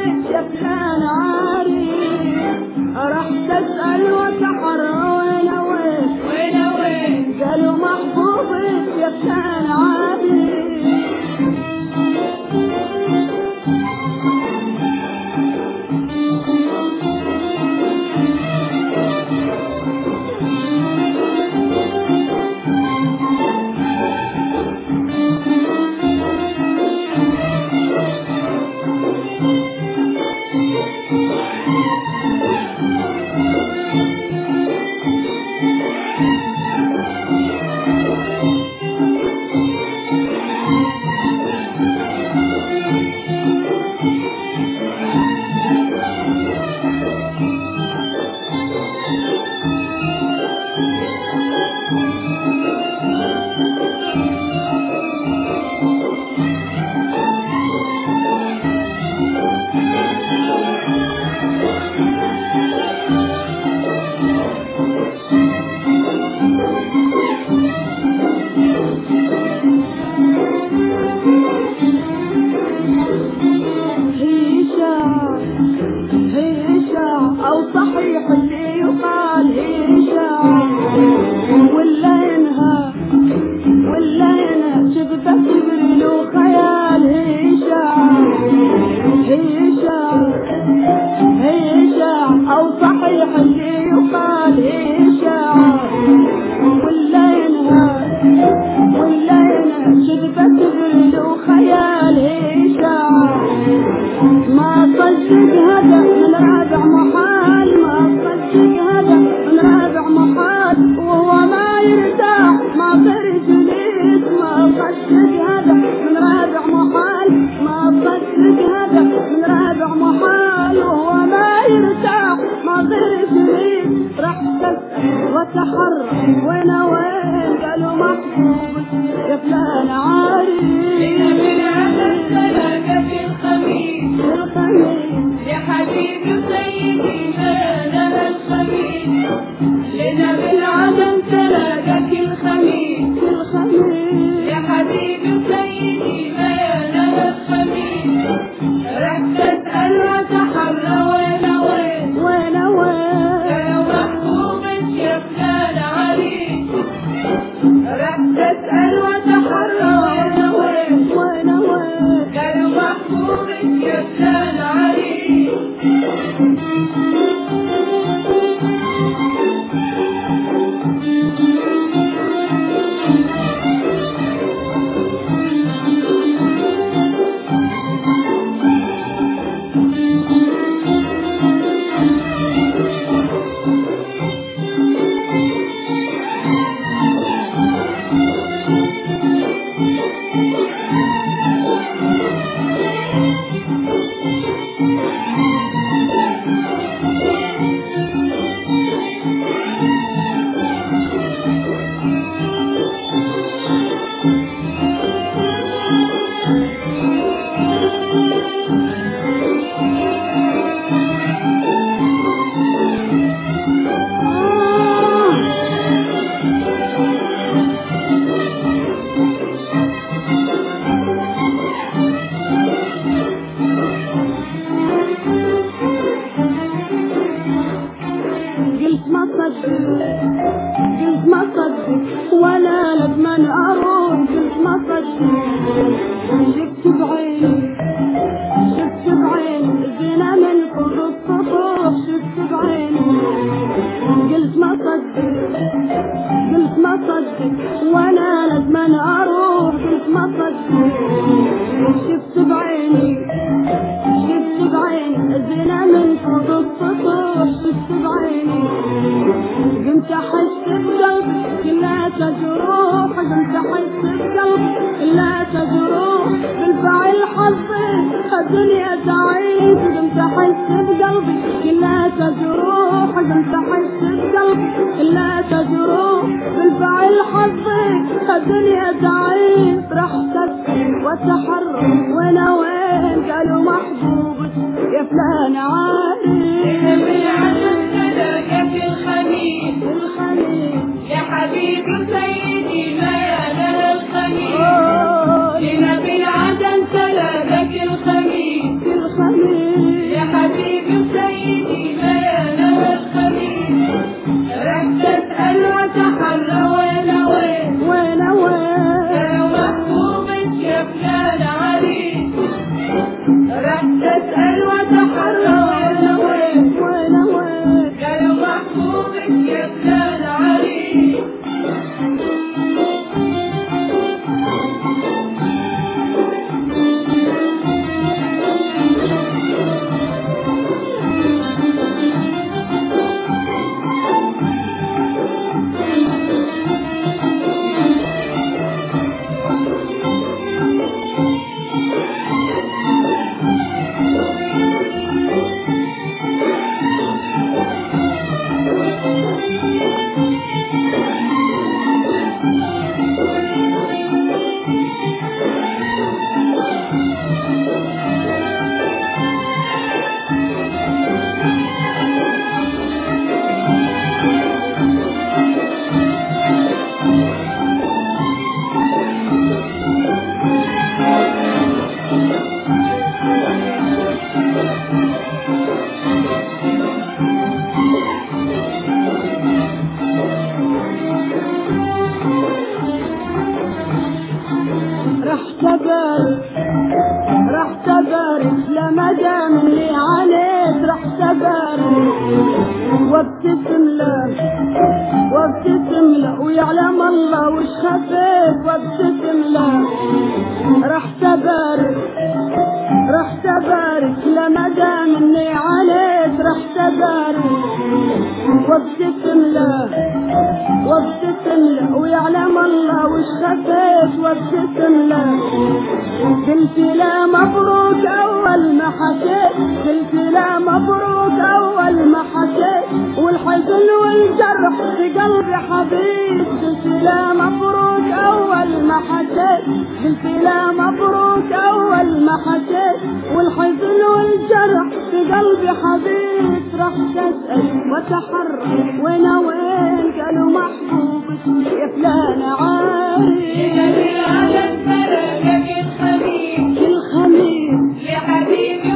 يا فلان عارف، راح تسأل وتحرى وين قالوا محبوبك يا فلان عارف. أو صحيح اللي يقال هي إشاعة ولا ينهى شبكة جبريل وخيال هي إشاعة أو صحيح اللي يقال هي إشاعة ولا ينهى شبكة جبريل وخيال هي إشاعة. ما صدق هذا من رابع محال، ما صدق هذا من رابع محال، وهو ما يرتاح ما طير جليد. ما صدق هذا من رابع محال، ما صدق هذا من رابع محال، وهو ما يرتاح ما طير جليد. راح تسأل وتحرى وين قالوا محبوبك يا فلان عارف. يا حبيبي وسيدي ما لها الخميس، لنا بالعدم تلاقاك الخميس. يا حبيبي وسيدي ما لها الخميس، راح تسأل وتحرى وين قالوا محبوبك يا فلان عريس. راح تسأل وتحرى وين قالوا محبوبك يا فلان عريس. قلت ما صدق ولا لبمن أروح. قلت ما صدق شفت بعيني زنا من فوق السطوح. شفت بعيني قلت ما صدق ولا لبمن أروح. قلت ما صدق شفت بعيني زنا من فوق السطوح. شفت بعيني قمت أحس بقلبي كلها جروح. قمت أحس بقلبي كلها جروح، بالفعل حظي الدنيا تعيش. قمت أحس بقلبي كلها جروح. قمت أحس بقلبي كلها جروح، بالفعل حظي الدنيا تعيش. راح تسأل وتحرى وين قالوا محبوبك يا فلان عارف. الخميس يا حبيبي وسيدي ما لها الخميس، لنا بالعدن تلاقاك الخميس. وابتسم له ويعلم الله وش خفيت وابتسم له. رحت ابارك لما دام اني عليك، رحت ابارك وابتسم له ويعلم الله وش خفيت وابتسم له. قلت لا مبروك اول ما حكيت، قلت لا مبروك اول ما حكيت، والحزن والجرح في قلبي حبيب. قلت لا مبروك اول ما حكيت، قلت لا مبروك اول ما حكيت، والحزن والجرح في قلبي حبيب. رحت اسال وتحرك وين قالوا محبوبك يا فلان عارف. على الفرق الخميس الخميس لحبيبي